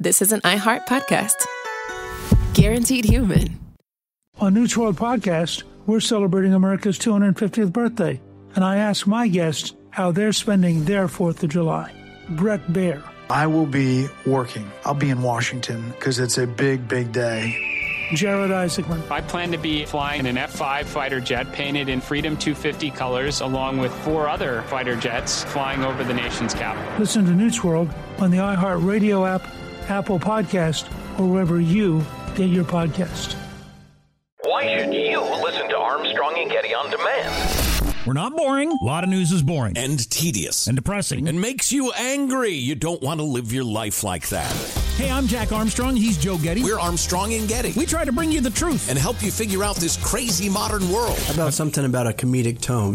this is an iHeart podcast. Guaranteed human. On News World Podcast, we're celebrating America's 250th birthday, and I ask my guests how they're spending their 4th of July. Brett Baer. I will be working. I'll be in Washington because it's a big, big day. Jared Isaacman. I plan to be flying an F-5 fighter jet painted in Freedom 250 colors, along with 4 other fighter jets flying over the nation's capital. Listen to News World on the iHeart Radio app, Apple Podcast, or wherever you get your podcast. Why should you listen to Armstrong and Getty on demand? We're not boring. A lot of news is boring. And tedious. And depressing. And makes you angry. You don't want to live your life like that. Hey, I'm Jack Armstrong. He's Joe Getty. We're Armstrong and Getty. We try to bring you the truth. And help you figure out this crazy modern world. How about something about a comedic tone?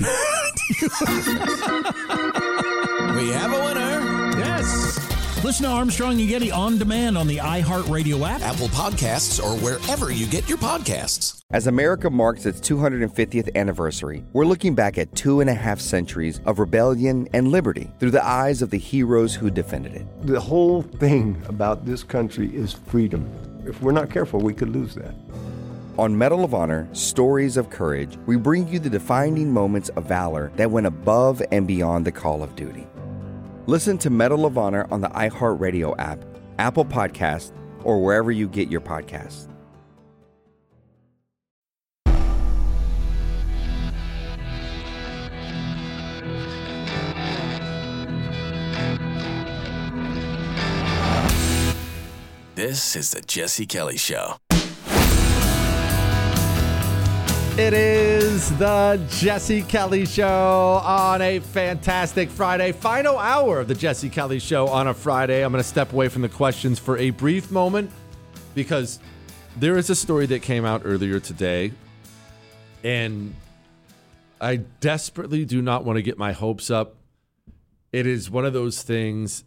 We have a winner. Yes. Listen to Armstrong and Getty on demand on the iHeartRadio app, Apple Podcasts, or wherever you get your podcasts. As America marks its 250th anniversary, we're looking back at 2.5 centuries of rebellion and liberty through the eyes of the heroes who defended it. The whole thing about this country is freedom. If we're not careful, we could lose that. On Medal of Honor, Stories of Courage, we bring you the defining moments of valor that went above and beyond the call of duty. Listen to Medal of Honor on the iHeartRadio app, Apple Podcasts, or wherever you get your podcasts. This is the Jesse Kelly Show. It is the Jesse Kelly Show on a fantastic Friday. Final hour of the Jesse Kelly Show on a Friday. I'm going to step away from the questions for a brief moment because there is a story that came out earlier today, and I desperately do not want to get my hopes up. It is one of those things,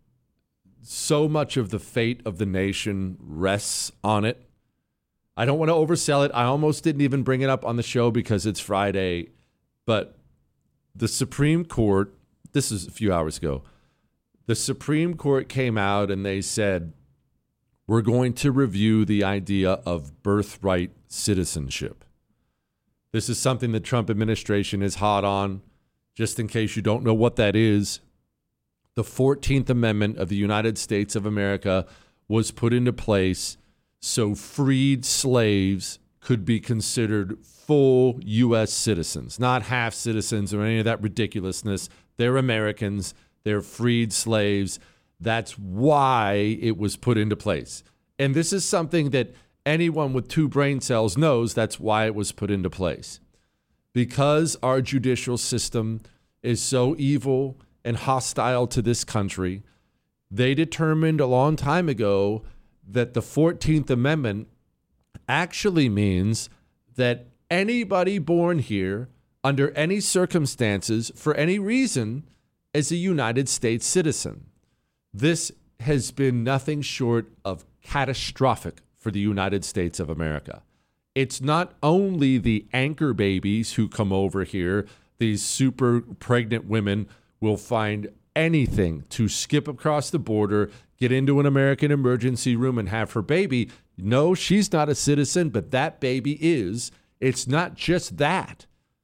so much of the fate of the nation rests on it. I don't want to oversell it. I almost didn't even bring it up on the show because it's Friday. But the Supreme Court, this is a few hours ago, the Supreme Court came out and they said, we're going to review the idea of birthright citizenship. This is something the Trump administration is hot on. Just in case you don't know what that is, the 14th Amendment of the United States of America was put into place so freed slaves could be considered full U.S. citizens, not half citizens or any of that ridiculousness. They're Americans. They're freed slaves. That's why it was put into place. And this is something that anyone with 2 brain cells knows that's why it was put into place. Because our judicial system is so evil and hostile to this country, they determined a long time ago that the 14th Amendment actually means that anybody born here under any circumstances for any reason is a United States citizen. This has been nothing short of catastrophic for the United States of America. It's not only the anchor babies who come over here, these super pregnant women will find anything to skip across the border, get into an American emergency room and have her baby. No, she's not a citizen, but that baby is. It's not just that.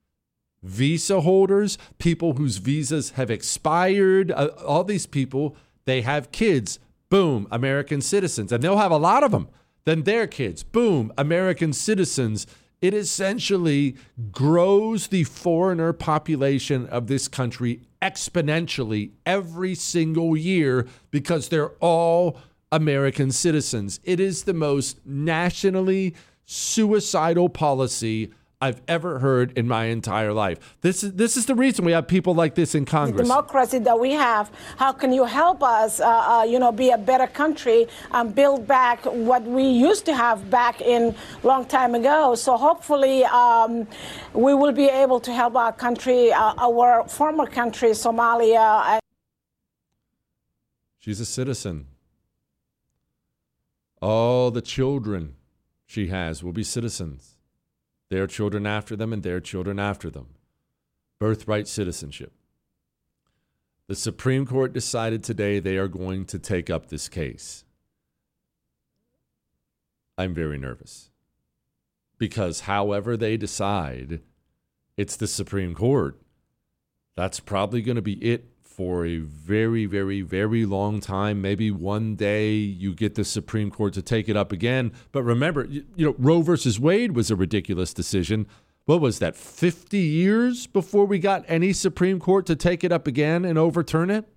Visa holders, people whose visas have expired, all these people, they have kids. Boom, American citizens. And they'll have a lot of them. Then their kids. Boom, American citizens. It essentially grows the foreigner population of this country exponentially every single year because they're all American citizens. It is the most nationally suicidal policy I've ever heard in my entire life. This is the reason we have people like this in Congress. The democracy that we have, how can you help us, be a better country and build back what we used to have back in long time ago? So hopefully we will be able to help our country, our former country, Somalia. She's a citizen. All the children she has will be citizens. Their children after them and their children after them. Birthright citizenship. The Supreme Court decided today they are going to take up this case. I'm very nervous. Because however they decide, it's the Supreme Court. That's probably going to be it for a very, very, very long time. Maybe one day you get the Supreme Court to take it up again. But remember, Roe versus Wade was a ridiculous decision. What was that, 50 years before we got any Supreme Court to take it up again and overturn it?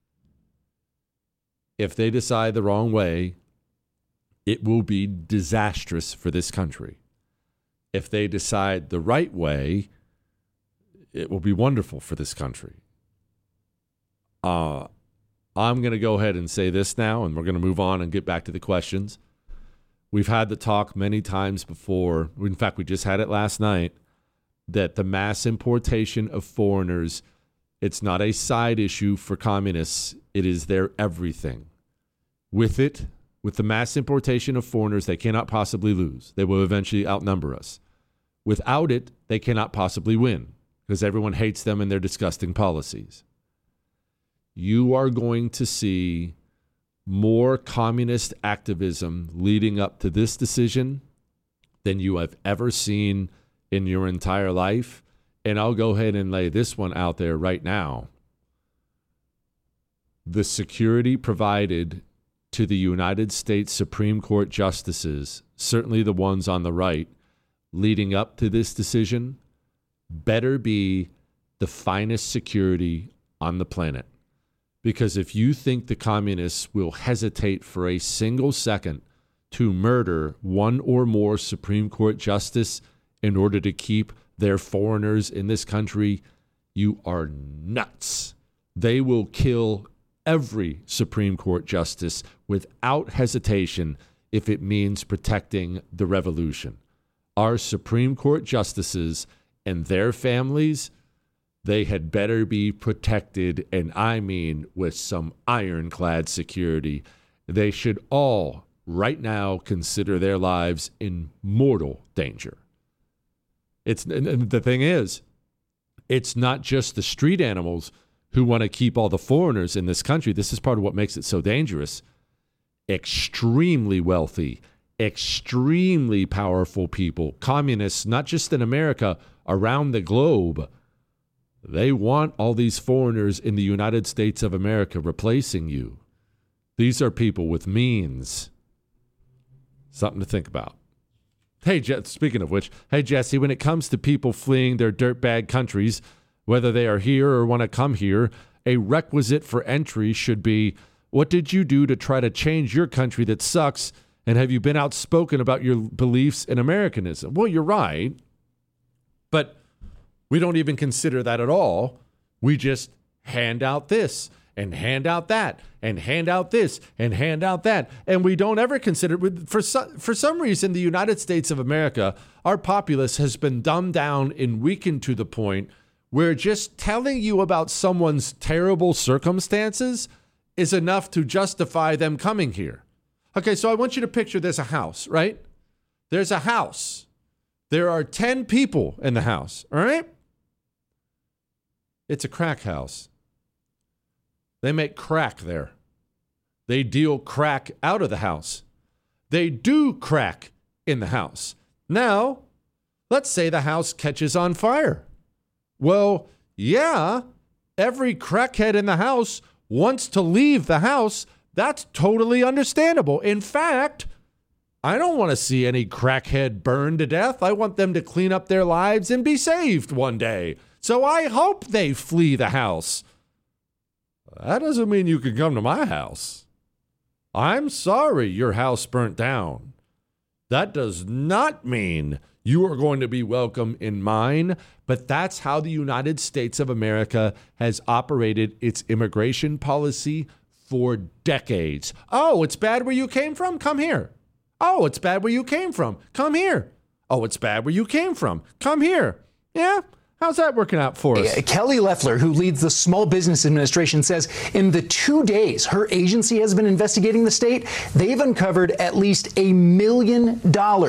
If they decide the wrong way, it will be disastrous for this country. If they decide the right way, it will be wonderful for this country. I'm going to go ahead and say this now, and we're going to move on and get back to the questions. We've had the talk many times before. In fact, we just had it last night, that the mass importation of foreigners, it's not a side issue for communists. It is their everything. With the mass importation of foreigners, they cannot possibly lose. They will eventually outnumber us. Without it, they cannot possibly win because everyone hates them and their disgusting policies. You are going to see more communist activism leading up to this decision than you have ever seen in your entire life. And I'll go ahead and lay this one out there right now. The security provided to the United States Supreme Court justices, certainly the ones on the right, leading up to this decision, better be the finest security on the planet. Because if you think the communists will hesitate for a single second to murder one or more Supreme Court justice in order to keep their foreigners in this country, you are nuts. They will kill every Supreme Court justice without hesitation if it means protecting the revolution. Our Supreme Court justices and their families, they had better be protected, and I mean with some ironclad security. They should all, right now, consider their lives in mortal danger. And the thing is, it's not just the street animals who want to keep all the foreigners in this country. This is part of what makes it so dangerous. Extremely wealthy, extremely powerful people, communists, not just in America, around the globe. They want all these foreigners in the United States of America replacing you. These are people with means. Something to think about. Hey, speaking of which, hey, Jesse, when it comes to people fleeing their dirtbag countries, whether they are here or want to come here, a requisite for entry should be, what did you do to try to change your country that sucks, and have you been outspoken about your beliefs in Americanism? Well, you're right, but we don't even consider that at all. We just hand out this and hand out that and hand out this and hand out that. And we don't ever consider, for some reason, the United States of America, our populace has been dumbed down and weakened to the point where just telling you about someone's terrible circumstances is enough to justify them coming here. Okay, so I want you to picture there's a house, right? There's a house. There are 10 people in the house, all right? It's a crack house. They make crack there. They deal crack out of the house. They do crack in the house. Now, let's say the house catches on fire. Well, yeah, every crackhead in the house wants to leave the house. That's totally understandable. In fact, I don't want to see any crackhead burn to death. I want them to clean up their lives and be saved one day. So I hope they flee the house. That doesn't mean you can come to my house. I'm sorry your house burnt down. That does not mean you are going to be welcome in mine, but that's how the United States of America has operated its immigration policy for decades. Oh, it's bad where you came from? Come here. Oh, it's bad where you came from? Come here. Oh, it's bad where you came from? Come here. Yeah? How's that working out for us? Kelly Loeffler, who leads the Small Business Administration, says in the 2 days her agency has been investigating the state, they've uncovered at least $1 million in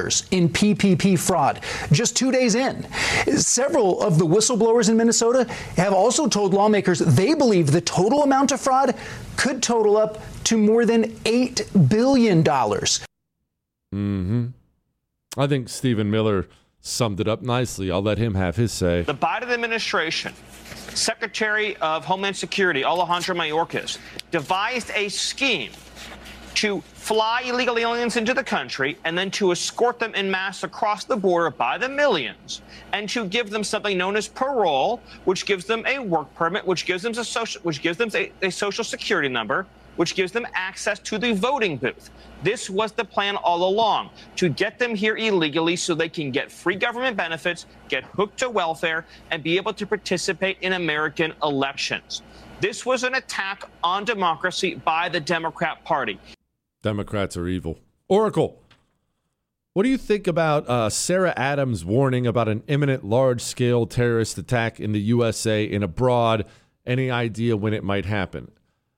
PPP fraud. Just 2 days in. Several of the whistleblowers in Minnesota have also told lawmakers they believe the total amount of fraud could total up to more than $8 billion. I think Stephen Miller summed it up nicely. I'll let him have his say. The Biden administration, Secretary of Homeland Security Alejandro Mayorkas, devised a scheme to fly illegal aliens into the country and then to escort them en masse across the border by the millions, and to give them something known as parole, which gives them a work permit, which gives them a social security number, which gives them access to the voting booth. This was the plan all along, to get them here illegally so they can get free government benefits, get hooked to welfare, and be able to participate in American elections. This was an attack on democracy by the Democrat Party. Democrats are evil. Oracle, what do you think about Sarah Adams' warning about an imminent large-scale terrorist attack in the USA and abroad? Any idea when it might happen?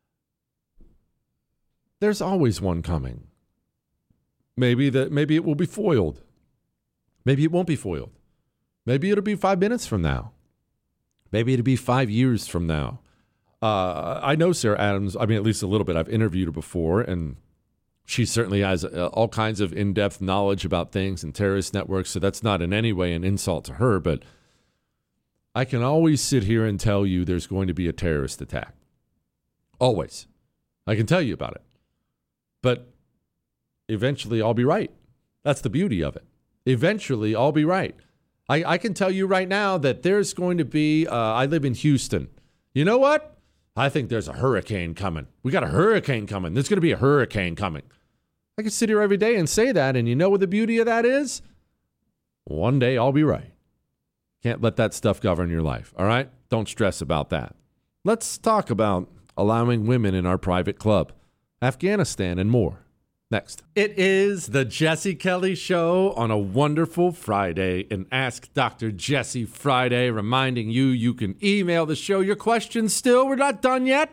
There's always one coming. Maybe it will be foiled. Maybe it won't be foiled. Maybe it'll be 5 minutes from now. Maybe it'll be 5 years from now. I know Sarah Adams, I mean, at least a little bit. I've interviewed her before, and she certainly has all kinds of in-depth knowledge about things and terrorist networks, so that's not in any way an insult to her, but I can always sit here and tell you there's going to be a terrorist attack. Always. I can tell you about it. But eventually I'll be right. That's the beauty of it. Eventually I'll be right. I can tell you right now that there's going to be, I live in Houston. You know what? I think there's a hurricane coming. We got a hurricane coming. There's going to be a hurricane coming. I can sit here every day and say that, and you know what the beauty of that is? One day I'll be right. Can't let that stuff govern your life, all right? Don't stress about that. Let's talk about allowing women in our private club, Afghanistan, and more. Next. It is the Jesse Kelly Show on a wonderful Friday, an Ask Dr. Jesse Friday, reminding you can email the show your questions still. We're not done yet.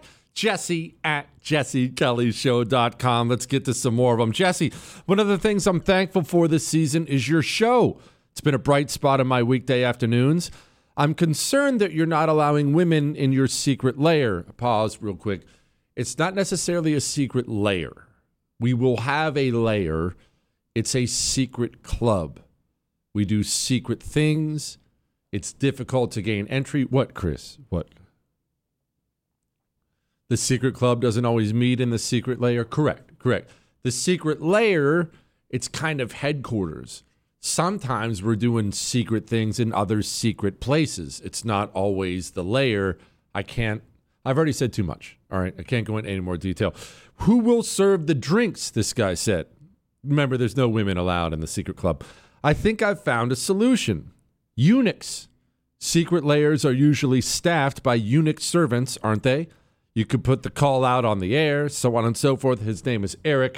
Jesse@jessekellyshow.com. Let's get to some more of them. Jesse, one of the things I'm thankful for this season is your show. It's been a bright spot in my weekday afternoons. I'm concerned that you're not allowing women in your secret lair. Pause real quick. It's not necessarily a secret lair. We will have a lair. It's a secret club. We do secret things. It's difficult to gain entry. What, Chris? What? The secret club doesn't always meet in the secret lair? Correct. The secret lair, it's kind of headquarters. Sometimes we're doing secret things in other secret places. It's not always the lair. I've already said too much. All right, I can't go into any more detail. Who will serve the drinks, this guy said. Remember, there's no women allowed in the secret club. I think I've found a solution. Eunuchs. Secret lairs are usually staffed by eunuch servants, aren't they? You could put the call out on the air, so on and so forth. His name is Eric.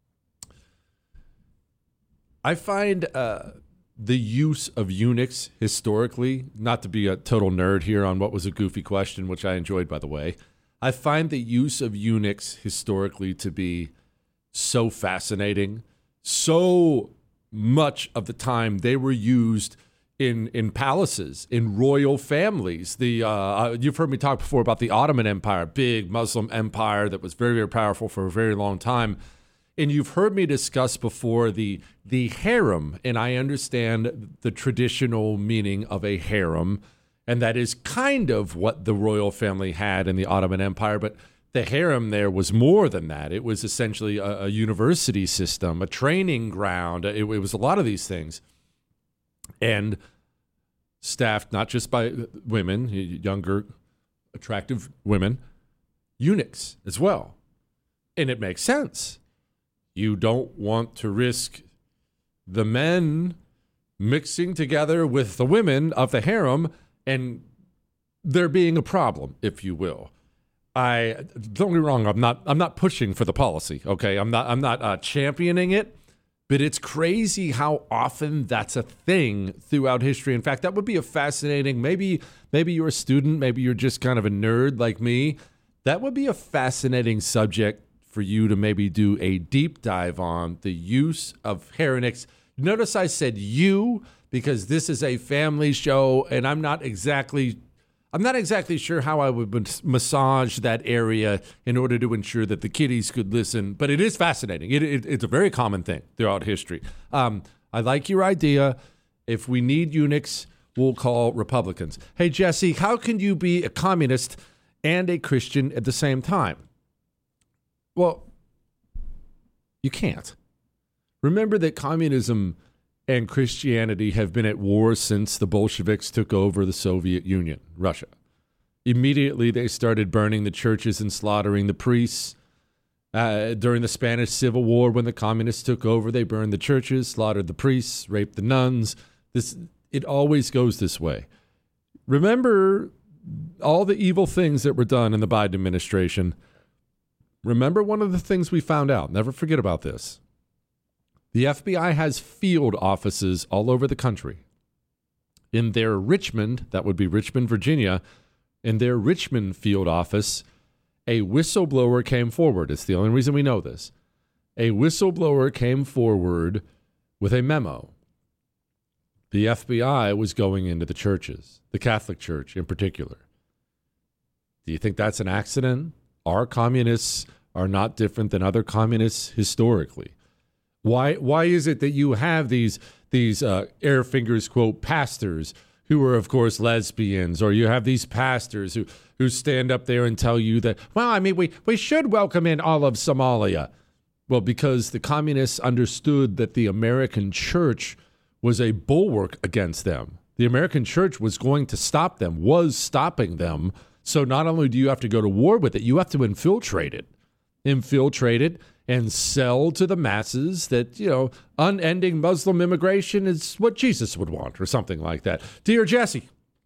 I find the use of eunuchs historically, not to be a total nerd here on what was a goofy question, which I enjoyed, by the way. I find the use of eunuchs historically to be so fascinating. So much of the time they were used in palaces, in royal families. You've heard me talk before about the Ottoman Empire, big Muslim empire that was very, very powerful for a very long time. And you've heard me discuss before the harem, and I understand the traditional meaning of a harem, and that is kind of what the royal family had in the Ottoman Empire, but the harem there was more than that. It was essentially a university system, a training ground. It was a lot of these things. And staffed not just by women, younger, attractive women, eunuchs as well. And it makes sense. You don't want to risk the men mixing together with the women of the harem and there being a problem, if you will. Don't get me wrong, I'm not pushing for the policy, okay? I'm not championing it, but it's crazy how often that's a thing throughout history. In fact, that would be a fascinating, maybe you're a student, maybe you're just kind of a nerd like me. That would be a fascinating subject for you to maybe do a deep dive on, the use of heretics. Notice I said you, because this is a family show, and I'm not exactly, I'm not exactly sure how I would massage that area in order to ensure that the kiddies could listen, but it is fascinating. It's a very common thing throughout history. I like your idea. If we need eunuchs, we'll call Republicans. Hey, Jesse, how can you be a communist and a Christian at the same time? Well, you can't. Remember that communism and Christianity have been at war since the Bolsheviks took over the Soviet Union, Russia. Immediately, they started burning the churches and slaughtering the priests. During the Spanish Civil War, when the communists took over, they burned the churches, slaughtered the priests, raped the nuns. It always goes this way. Remember all the evil things that were done in the Biden administration. Remember one of the things we found out. Never forget about this. The FBI has field offices all over the country. In their Richmond, that would be Richmond, Virginia, in their Richmond field office, a whistleblower came forward. It's the only reason we know this. A whistleblower came forward with a memo. The FBI was going into the churches, the Catholic Church in particular. Do you think that's an accident? Our communists are not different than other communists historically. Why is it that you have these air fingers quote pastors who are of course lesbians, or you have these pastors who stand up there and tell you that, well, I mean, we should welcome in all of Somalia. Well, because the communists understood that the American church was a bulwark against them. The American church was going to stop them, was stopping them. So not only do you have to go to war with it, you have to infiltrate it and sell to the masses that, unending Muslim immigration is what Jesus would want or something like that. Dear Jesse,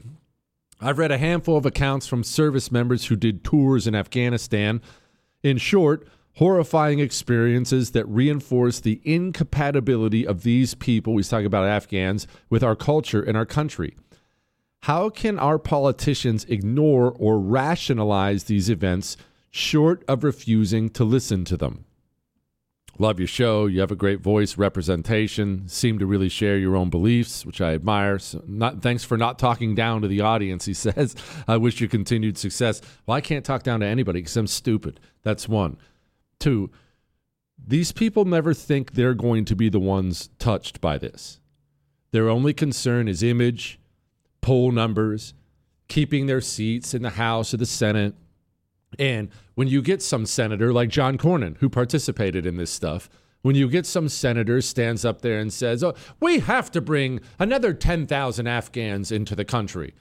I've read a handful of accounts from service members who did tours in Afghanistan. In short, horrifying experiences that reinforce the incompatibility of these people, he's talking about Afghans, with our culture and our country. How can our politicians ignore or rationalize these events short of refusing to listen to them? Love your show. You have a great voice, representation, seem to really share your own beliefs, which I admire. So thanks for not talking down to the audience, he says. I wish you continued success. Well, I can't talk down to anybody because I'm stupid. That's one. Two, these people never think they're going to be the ones touched by this. Their only concern is image, poll numbers, keeping their seats in the House or the Senate. And when you get some senator like John Cornyn, who participated in this stuff, when you get some senator stands up there and says, oh, we have to bring another 10,000 Afghans into the country.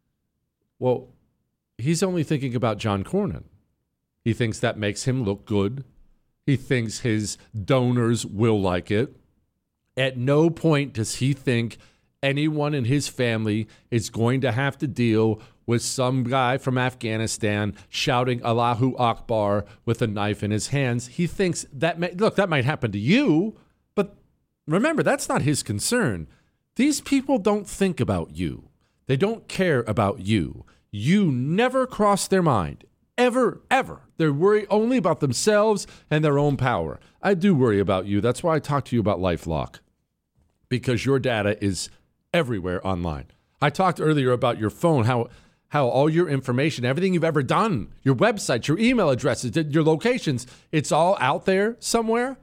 Well, he's only thinking about John Cornyn. He thinks that makes him look good. He thinks his donors will like it. At no point does he think anyone in his family is going to have to deal with some guy from Afghanistan shouting Allahu Akbar with a knife in his hands. He thinks that might happen to you, but remember, that's not his concern. These people don't think about you. They don't care about you. You never cross their mind. Ever, ever. They worry only about themselves and their own power. I do worry about you. That's why I talk to you about LifeLock, because your data is everywhere online. I talked earlier about your phone, how all your information, everything you've ever done, your website, your email addresses, your locations, it's all out there somewhere.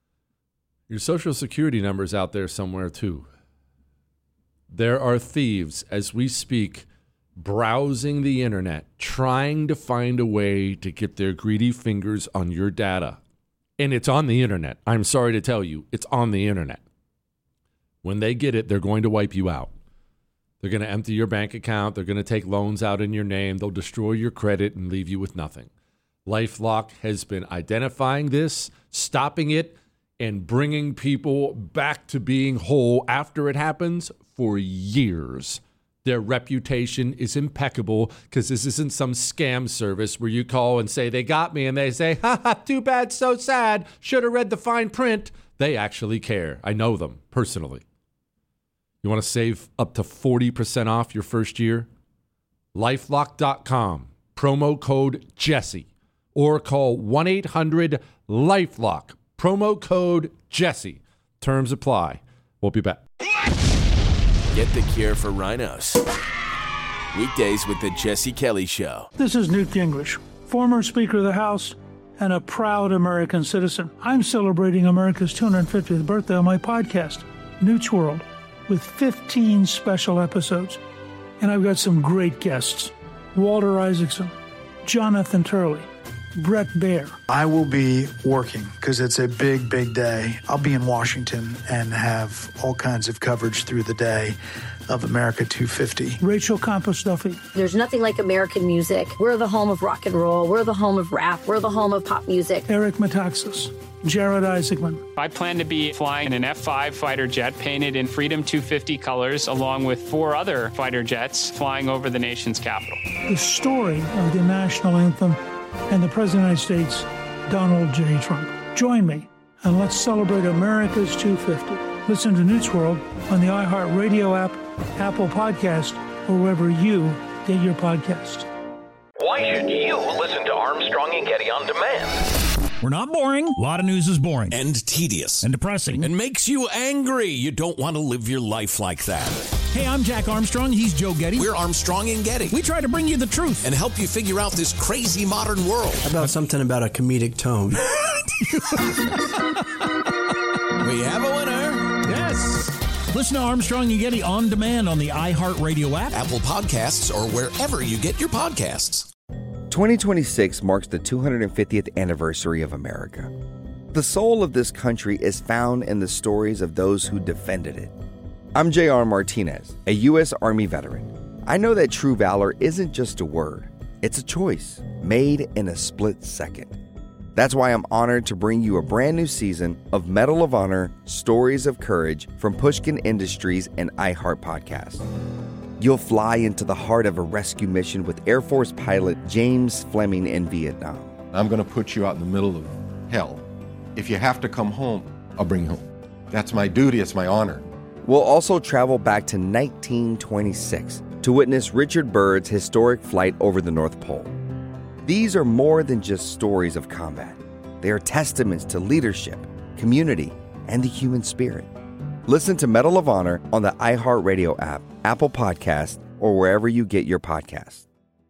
Your social security number is out there somewhere too. There are thieves as we speak browsing the internet, trying to find a way to get their greedy fingers on your data. And it's on the internet. I'm sorry to tell you, it's on the internet. When they get it, they're going to wipe you out. They're going to empty your bank account. They're going to take loans out in your name. They'll destroy your credit and leave you with nothing. LifeLock has been identifying this, stopping it, and bringing people back to being whole after it happens for years. Their reputation is impeccable because this isn't some scam service where you call and say, they got me, and they say, ha, too bad, so sad, should have read the fine print. They actually care. I know them personally. You want to save up to 40% off your first year? LifeLock.com, promo code Jesse, or call 1-800-LifeLock, promo code Jesse. Terms apply. We'll be back. Get the cure for rhinos. Weekdays with the Jesse Kelly Show. This is Newt Gingrich, former Speaker of the House and a proud American citizen. I'm celebrating America's 250th birthday on my podcast, Newt's World, with 15 special episodes. And I've got some great guests: Walter Isaacson, Jonathan Turley, Brett Baer. I will be working because it's a big, big day. I'll be in Washington and have all kinds of coverage through the day of America 250. Rachel Campos-Duffy. There's nothing like American music. We're the home of rock and roll. We're the home of rap. We're the home of pop music. Eric Metaxas. Jared Isaacman. I plan to be flying an F-5 fighter jet painted in Freedom 250 colors, along with 4 other fighter jets flying over the nation's capital. The story of the national anthem and the President of the United States, Donald J. Trump. Join me and let's celebrate America's 250. Listen to Newt's World on the iHeartRadio app, Apple Podcast, or wherever you get your podcasts. Why should you listen to Armstrong and Getty on demand? We're not boring. A lot of news is boring. And tedious. And depressing. And makes you angry. You don't want to live your life like that. Hey, I'm Jack Armstrong. He's Joe Getty. We're Armstrong and Getty. We try to bring you the truth. And help you figure out this crazy modern world. How about something about a comedic tone? We have a winner. Yes. Listen to Armstrong and Getty on demand on the iHeartRadio app, Apple Podcasts, or wherever you get your podcasts. 2026 marks the 250th anniversary of America. The soul of this country is found in the stories of those who defended it. I'm J.R. Martinez, a U.S. Army veteran. I know that true valor isn't just a word, it's a choice made in a split second. That's why I'm honored to bring you a brand new season of Medal of Honor Stories of Courage from Pushkin Industries and iHeart Podcast. You'll fly into the heart of a rescue mission with Air Force pilot James Fleming in Vietnam. I'm going to put you out in the middle of hell. If you have to come home, I'll bring you home. That's my duty, it's my honor. We'll also travel back to 1926 to witness Richard Byrd's historic flight over the North Pole. These are more than just stories of combat. They are testaments to leadership, community, and the human spirit. Listen to Medal of Honor on the iHeartRadio app, Apple Podcast, or wherever you get your podcasts.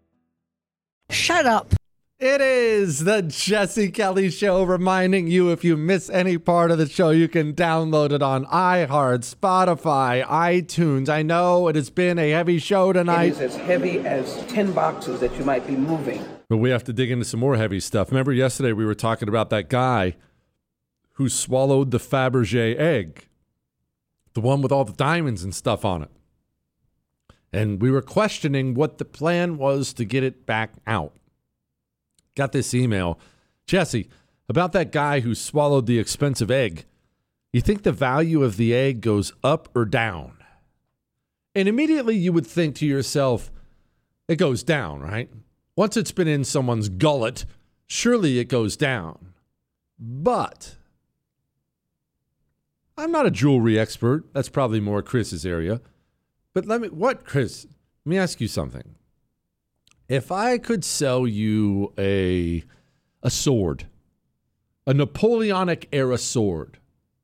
Shut up. It is the Jesse Kelly Show, reminding you if you miss any part of the show, you can download it on iHeart, Spotify, iTunes. I know it has been a heavy show tonight. It is as heavy as 10 boxes that you might be moving. But we have to dig into some more heavy stuff. Remember yesterday we were talking about that guy who swallowed the Fabergé egg, the one with all the diamonds and stuff on it. And we were questioning what the plan was to get it back out. Got this email. Jesse, about that guy who swallowed the expensive egg, you think the value of the egg goes up or down? And immediately you would think to yourself, it goes down, right? Once it's been in someone's gullet, surely it goes down. But I'm not a jewelry expert. That's probably more Chris's area. But Chris, let me ask you something. If I could sell you a sword, a Napoleonic era sword,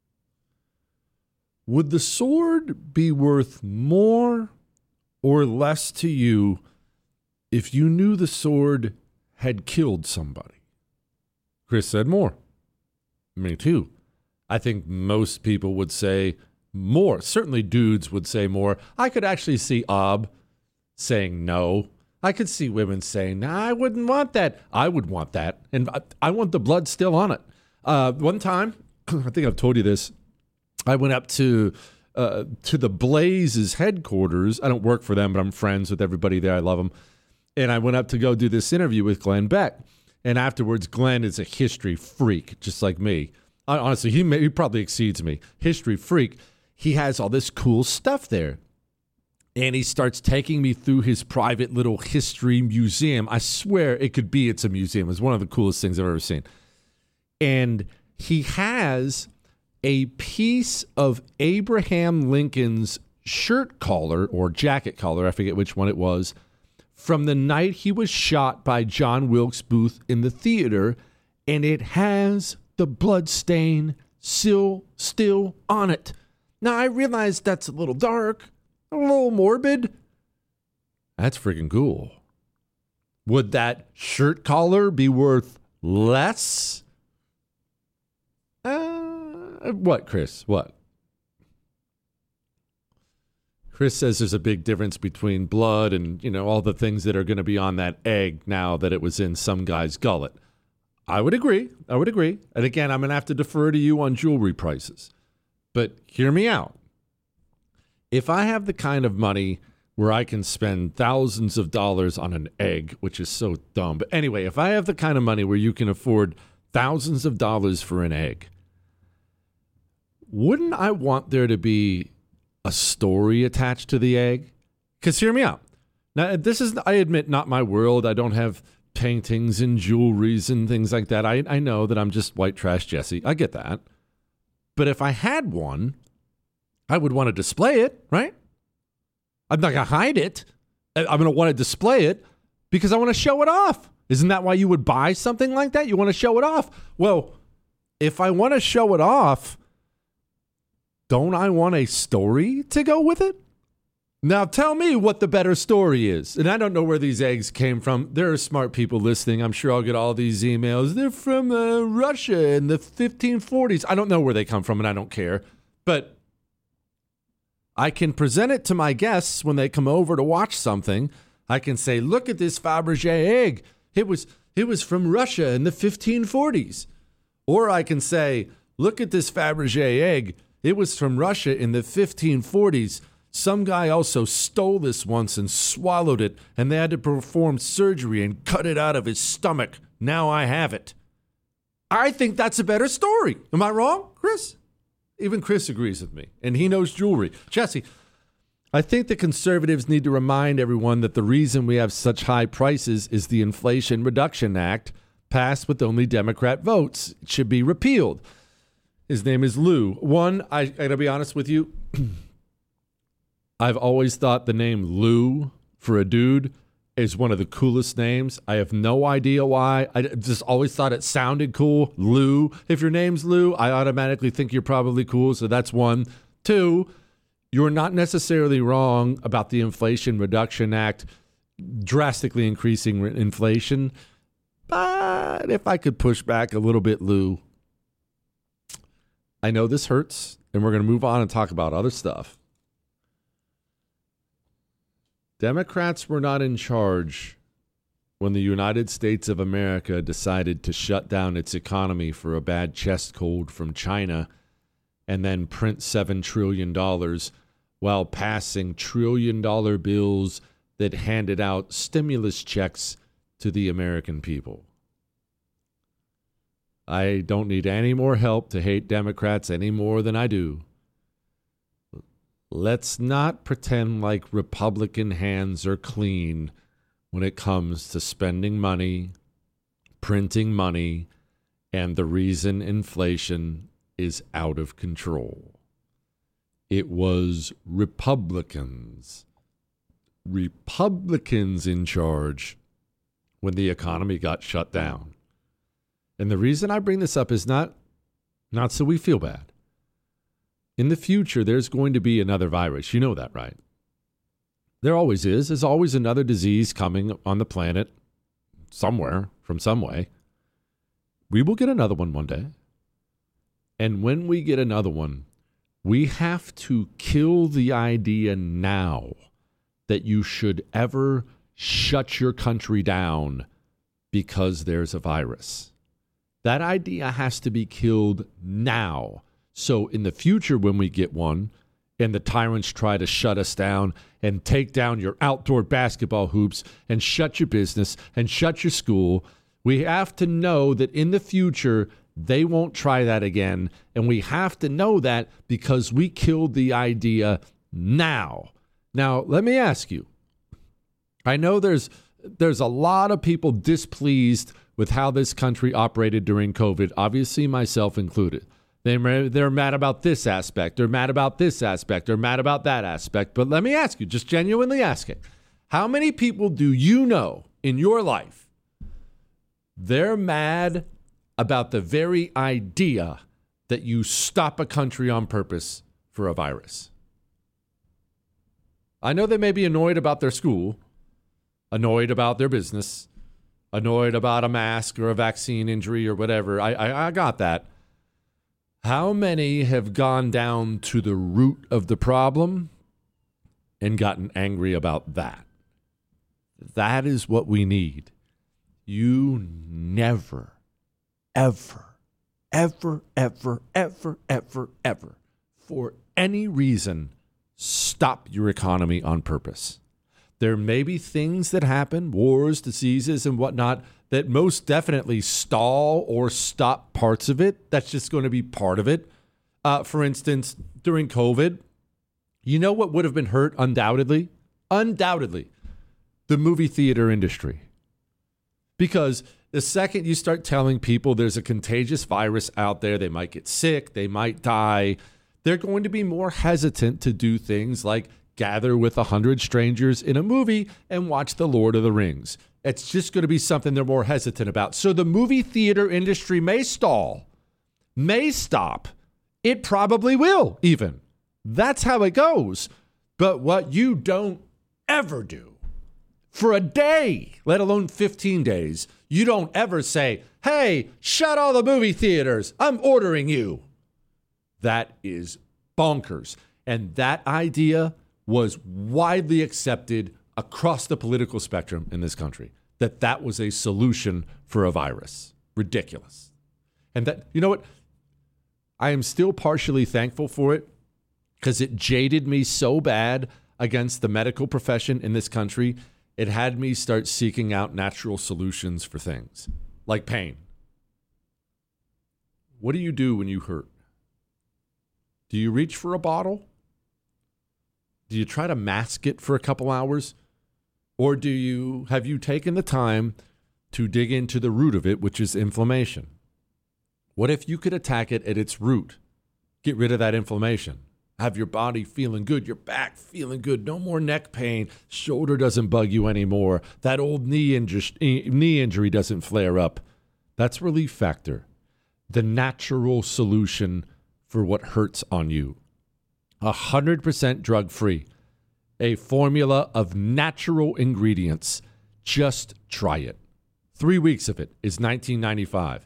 would the sword be worth more or less to you if you knew the sword had killed somebody? Chris said more. Me too. I think most people would say more. Certainly dudes would say more. I could actually see Ob saying no. I could see women saying, nah, I wouldn't want that. I would want that. And I want the blood still on it. One time, I think I've told you this, I went up to the Blaze's headquarters. I don't work for them, but I'm friends with everybody there. I love them. And I went up to go do this interview with Glenn Beck. And afterwards, Glenn is a history freak, just like me. Honestly, he probably exceeds me. History freak. He has all this cool stuff there. And he starts taking me through his private little history museum. I swear it's a museum. It's one of the coolest things I've ever seen. And he has a piece of Abraham Lincoln's shirt collar or jacket collar, I forget which one it was, from the night he was shot by John Wilkes Booth in the theater. And it has the blood stain still on it. Now, I realize that's a little dark, a little morbid. That's freaking cool. Would that shirt collar be worth less? What, Chris? What? Chris says there's a big difference between blood and, all the things that are going to be on that egg now that it was in some guy's gullet. I would agree. And again, I'm going to have to defer to you on jewelry prices. But hear me out. If I have the kind of money where I can spend thousands of dollars on an egg, which is so dumb. But anyway, if I have the kind of money where you can afford thousands of dollars for an egg, wouldn't I want there to be a story attached to the egg? Because hear me out. Now, this is, I admit, not my world. I don't have paintings and jewelries and things like that. I know that I'm just white trash Jesse. I get that. But if I had one, I would want to display it, right? I'm not going to hide it. I'm going to want to display it because I want to show it off. Isn't that why you would buy something like that? You want to show it off. Well, if I want to show it off, don't I want a story to go with it? Now tell me what the better story is. And I don't know where these eggs came from. There are smart people listening. I'm sure I'll get all these emails. They're from Russia in the 1540s. I don't know where they come from, and I don't care. But I can present it to my guests when they come over to watch something. I can say, look at this Fabergé egg. It was from Russia in the 1540s. Or I can say, look at this Fabergé egg. It was from Russia in the 1540s. Some guy also stole this once and swallowed it, and they had to perform surgery and cut it out of his stomach. Now I have it. I think that's a better story. Am I wrong, Chris? Even Chris agrees with me, and he knows jewelry. Jesse, I think the conservatives need to remind everyone that the reason we have such high prices is the Inflation Reduction Act, passed with only Democrat votes. It should be repealed. His name is Lou. One, I got to be honest with you, I've always thought the name Lou for a dude is one of the coolest names. I have no idea why. I just always thought it sounded cool. Lou. If your name's Lou, I automatically think you're probably cool. So that's one. Two, you're not necessarily wrong about the Inflation Reduction Act drastically increasing inflation. But if I could push back a little bit, Lou, I know this hurts, and we're going to move on and talk about other stuff. Democrats were not in charge when the United States of America decided to shut down its economy for a bad chest cold from China and then print $7 trillion while passing trillion-dollar bills that handed out stimulus checks to the American people. I don't need any more help to hate Democrats any more than I do. Let's not pretend like Republican hands are clean when it comes to spending money, printing money, and the reason inflation is out of control. It was Republicans in charge when the economy got shut down. And the reason I bring this up is not so we feel bad. In the future, there's going to be another virus. You know that, right? There always is. There's always another disease coming on the planet somewhere, from some way. We will get another one day. And when we get another one, we have to kill the idea now that you should ever shut your country down because there's a virus. That idea has to be killed now. So in the future, when we get one and the tyrants try to shut us down and take down your outdoor basketball hoops and shut your business and shut your school, we have to know that in the future, they won't try that again. And we have to know that because we killed the idea now. Now, let me ask you. I know there's a lot of people displeased with how this country operated during COVID, obviously myself included. They're mad about this aspect. They're mad about this aspect. They're mad about that aspect. But let me ask you, just genuinely asking, how many people do you know in your life they're mad about the very idea that you stop a country on purpose for a virus? I know they may be annoyed about their school. annoyed about their business, annoyed about a mask or a vaccine injury or whatever. I got that. How many have gone down to the root of the problem and gotten angry about that? That is what we need. You never, ever, ever, ever, ever, ever, ever, for any reason, stop your economy on purpose. There may be things that happen, wars, diseases, and whatnot, that most definitely stall or stop parts of it. That's just going to be part of it. For instance, during COVID, you know what would have been hurt undoubtedly? Undoubtedly, the movie theater industry. Because the second you start telling people there's a contagious virus out there, they might get sick, they might die, they're going to be more hesitant to do things like gather with 100 strangers in a movie and watch The Lord of the Rings. It's just going to be something they're more hesitant about. So the movie theater industry may stall, may stop. It probably will even. That's how it goes. But what you don't ever do for a day, let alone 15 days, you don't ever say, hey, shut all the movie theaters. I'm ordering you. That is bonkers. And that idea was widely accepted across the political spectrum in this country, that was a solution for a virus. Ridiculous. And that, you know what? I am still partially thankful for it because it jaded me so bad against the medical profession in this country. It had me start seeking out natural solutions for things like pain. What do you do when you hurt? Do you reach for a bottle? Do you try to mask it for a couple hours? Or have you taken the time to dig into the root of it, which is inflammation? What if you could attack it at its root? Get rid of that inflammation. Have your body feeling good, your back feeling good, no more neck pain, shoulder doesn't bug you anymore, that old knee injury doesn't flare up. That's Relief Factor, the natural solution for what hurts on you. 100% drug-free, a formula of natural ingredients. Just try it. 3 weeks of it is $19.95.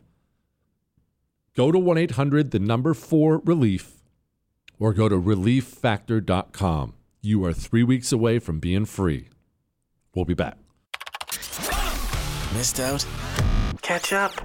Go to 1-800-4RELIEF or go to relieffactor.com. You are 3 weeks away from being free. We'll be back. Missed out? Catch up.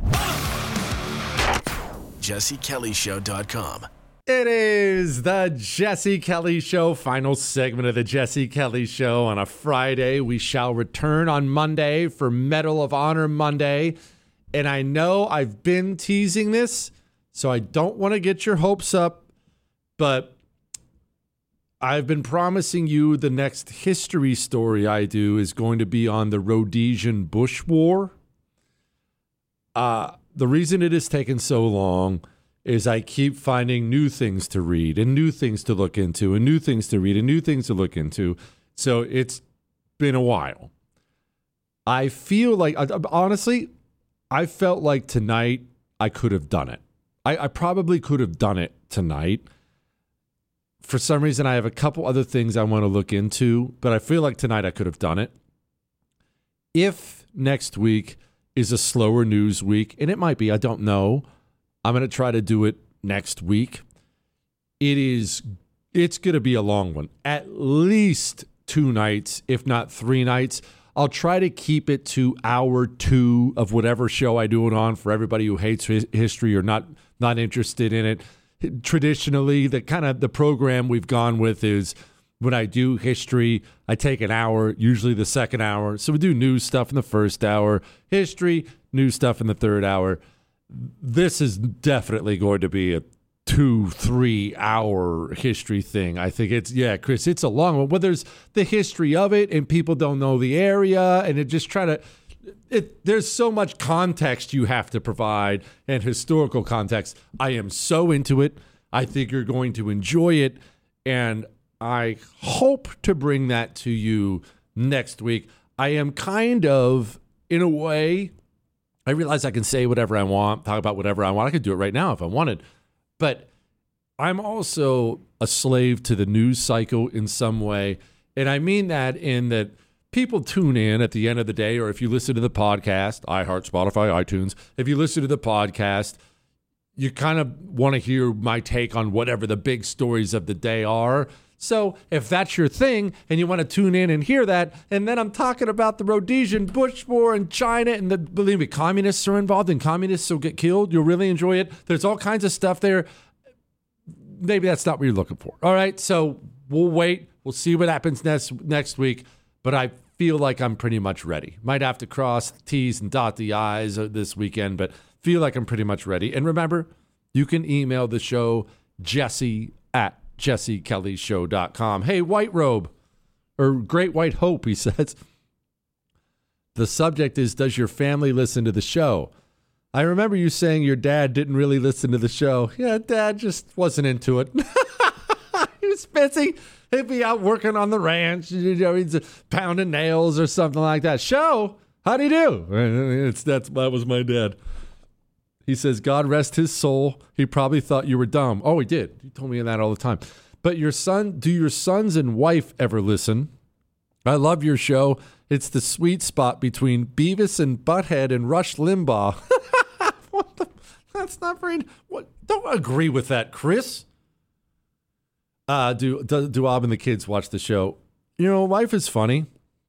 JesseKellyShow.com. It is the Jesse Kelly Show, final segment of the Jesse Kelly Show on a Friday. We shall return on Monday for Medal of Honor Monday. And I know I've been teasing this, so I don't want to get your hopes up, but I've been promising you the next history story I do is going to be on the Rhodesian Bush War. The reason it has taken so long is I keep finding new things to read and new things to look into and new things to read and new things to look into. So it's been a while. I feel like, honestly, I felt like tonight I could have done it. I probably could have done it tonight. For some reason, I have a couple other things I want to look into, but I feel like tonight I could have done it. If next week is a slower news week, and it might be, I don't know, I'm going to try to do it next week. It's going to be a long one. At least 2 nights, if not 3 nights. I'll try to keep it to hour 2 of whatever show I do it on for everybody who hates history or not interested in it. Traditionally, the program we've gone with is when I do history, I take an hour, usually the second hour. So we do news stuff in the first hour, history, news stuff in the third hour. This is definitely going to be a 2-3 hour history thing. I think Chris, it's a long one. Well, there's the history of it and people don't know the area and there's so much context you have to provide and historical context. I am so into it. I think you're going to enjoy it. And I hope to bring that to you next week. I am kind of, in a way, I realize I can say whatever I want, talk about whatever I want. I could do it right now if I wanted. But I'm also a slave to the news cycle in some way. And I mean that in that people tune in at the end of the day, or if you listen to the podcast, iHeart, Spotify, iTunes, if you listen to the podcast, you kind of want to hear my take on whatever the big stories of the day are. So if that's your thing and you want to tune in and hear that, and then I'm talking about the Rhodesian Bush War in China, and believe me, communists are involved and communists will get killed. You'll really enjoy it. There's all kinds of stuff there. Maybe that's not what you're looking for. All right, so we'll wait. We'll see what happens next week. But I feel like I'm pretty much ready. Might have to cross the T's and dot the I's this weekend, but feel like I'm pretty much ready. And remember, you can email the show, jesse@jessekellyshow.com. Hey, White Robe, or Great White Hope, he says. The subject is, does your family listen to the show? I remember you saying your dad didn't really listen to the show. Yeah, Dad just wasn't into it. He was busy. He'd be out working on the ranch, he's pounding nails or something like that. Show? How'd he do? That was my dad. He says, God rest his soul. He probably thought you were dumb. Oh, he did. He told me that all the time. But do your sons and wife ever listen? I love your show. It's the sweet spot between Beavis and Butthead and Rush Limbaugh. That's not very... Don't agree with that, Chris. Do Ob and the kids watch the show? Life is funny.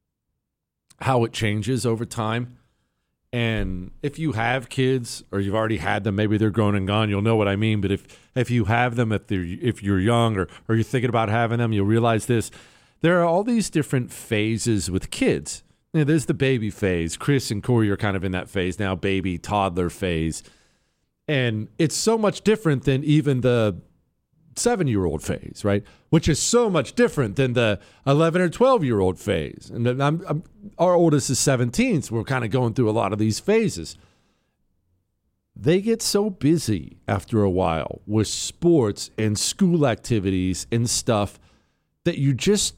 How it changes over time. And if you have kids, or you've already had them, maybe they're grown and gone, you'll know what I mean. But if you have them, if you're young, or you're thinking about having them, you'll realize this. There are all these different phases with kids. There's the baby phase. Chris and Corey are kind of in that phase now, baby, toddler phase. And it's so much different than even the 7-year-old phase, right? Which is so much different than the 11 or 12-year-old phase. And our oldest is 17, so we're kind of going through a lot of these phases. They get so busy after a while with sports and school activities and stuff that you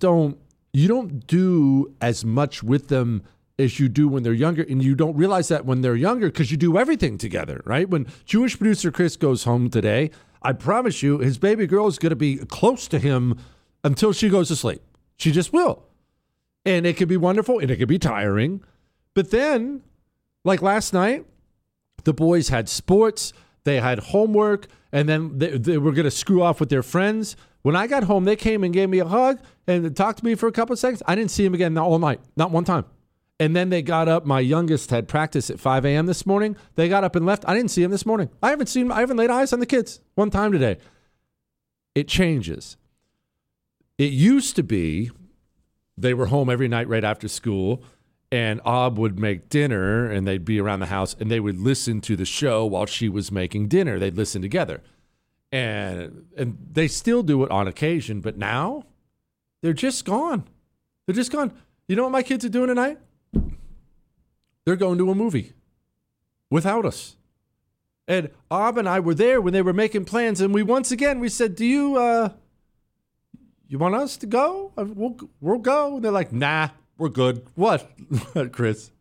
don't do as much with them as you do when they're younger. And you don't realize that when they're younger because you do everything together, right? When Jewish producer Chris goes home today, I promise you, his baby girl is going to be close to him until she goes to sleep. She just will. And it could be wonderful and it could be tiring. But then, like last night, the boys had sports, they had homework, and then they were going to screw off with their friends. When I got home, they came and gave me a hug and talked to me for a couple of seconds. I didn't see them again all night, not one time. And then they got up. My youngest had practice at 5 a.m. this morning. They got up and left. I didn't see them this morning. I haven't laid eyes on the kids one time today. It changes. It used to be they were home every night right after school, and Ob would make dinner, and they'd be around the house, and they would listen to the show while she was making dinner. They'd listen together. And they still do it on occasion, but now they're just gone. They're just gone. You know what my kids are doing tonight? They're going to a movie without us. And Ob and I were there when they were making plans, and we said, do you want us to go? We'll go. And they're like, nah, we're good. What, Chris?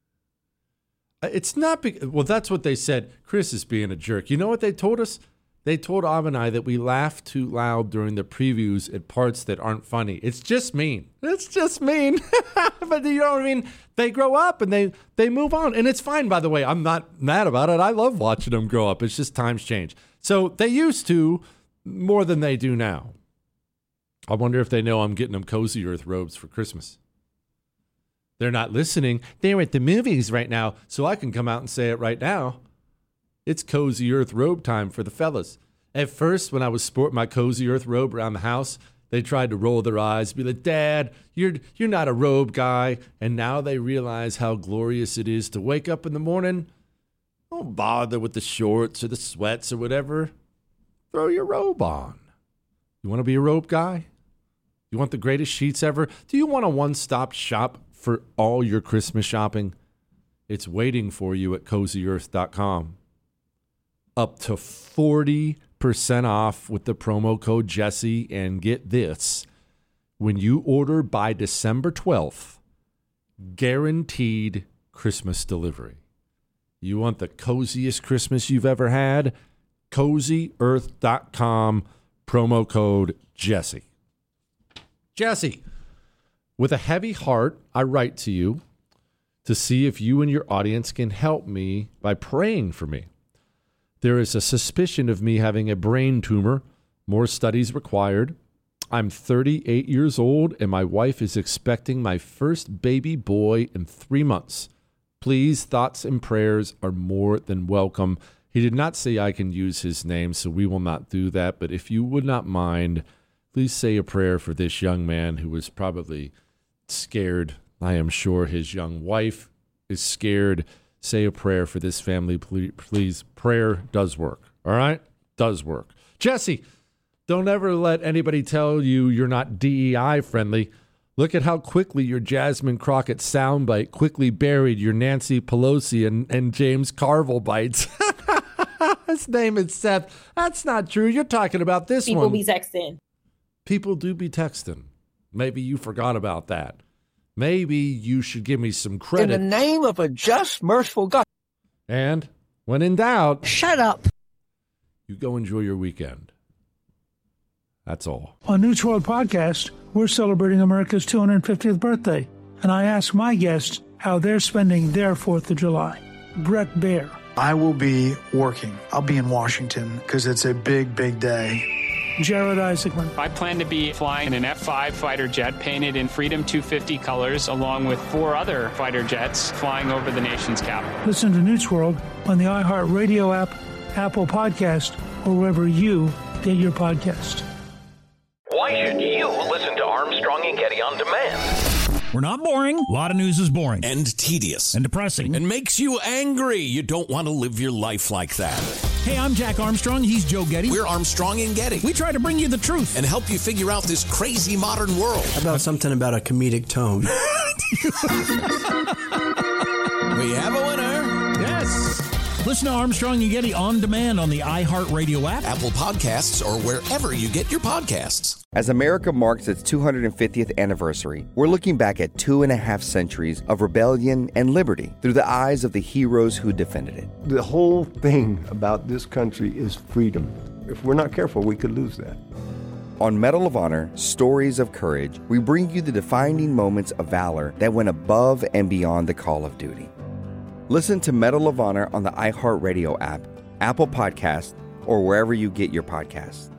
It's not well, that's what they said. Chris is being a jerk. You know what they told us? They told Ob and I that we laugh too loud during the previews at parts that aren't funny. It's just mean. It's just mean. But you know what I mean? They grow up and they move on. And it's fine, by the way. I'm not mad about it. I love watching them grow up. It's just times change. So they used to more than they do now. I wonder if they know I'm getting them Cozy Earth robes for Christmas. They're not listening. They're at the movies right now, so I can come out and say it right now. It's Cozy Earth robe time for the fellas. At first, when I was sporting my Cozy Earth robe around the house, they tried to roll their eyes, be like, Dad, you're not a robe guy. And now they realize how glorious it is to wake up in the morning. Don't bother with the shorts or the sweats or whatever. Throw your robe on. You want to be a robe guy? You want the greatest sheets ever? Do you want a one-stop shop for all your Christmas shopping? It's waiting for you at CozyEarth.com. Up to 40% off with the promo code Jesse. And get this, when you order by December 12th, guaranteed Christmas delivery. You want the coziest Christmas you've ever had? CozyEarth.com, promo code Jesse. Jesse, With a heavy heart, I write to you to see if you and your audience can help me by praying for me. There is a suspicion of me having a brain tumor. More studies required. I'm 38 years old, and my wife is expecting my first baby boy in 3 months. Please, thoughts and prayers are more than welcome. He did not say I can use his name, so we will not do that. But if you would not mind, please say a prayer for this young man who is probably scared. I am sure his young wife is scared. Say a prayer for this family, please. Prayer does work, all right? Does work. Jesse, don't ever let anybody tell you you're not DEI friendly. Look at how quickly your Jasmine Crockett soundbite quickly buried your Nancy Pelosi and James Carville bites. His name is Seth. That's not true. You're talking about this People one. be texting. People do be texting. Maybe you forgot about that. Maybe you should give me some credit. In the name of a just, merciful God. And when in doubt, shut up. You go enjoy your weekend. That's all. On News World Podcast, we're celebrating America's 250th birthday, and I ask my guests how they're spending their 4th of July. Brett Baer. I will be working. I'll be in Washington because it's a big, big day. Jared Isaacman. I plan to be flying an F-5 fighter jet painted in Freedom 250 colors, along with 4 other fighter jets flying over the nation's capital. Listen to News World on the iHeartRadio app, Apple Podcast, or wherever you get your podcast. Why should you listen to Armstrong and Getty on demand? We're not boring. A lot of news is boring. And tedious. And depressing. And makes you angry. You don't want to live your life like that. Hey, I'm Jack Armstrong. He's Joe Getty. We're Armstrong and Getty. We try to bring you the truth. And help you figure out this crazy modern world. How about something about a comedic tone? We have a winner. Yes. Listen to Armstrong and Getty on demand on the iHeartRadio app, Apple Podcasts, or wherever you get your podcasts. As America marks its 250th anniversary, we're looking back at 2.5 centuries of rebellion and liberty through the eyes of the heroes who defended it. The whole thing about this country is freedom. If we're not careful, we could lose that. On Medal of Honor, Stories of Courage, we bring you the defining moments of valor that went above and beyond the call of duty. Listen to Medal of Honor on the iHeartRadio app, Apple Podcasts, or wherever you get your podcasts.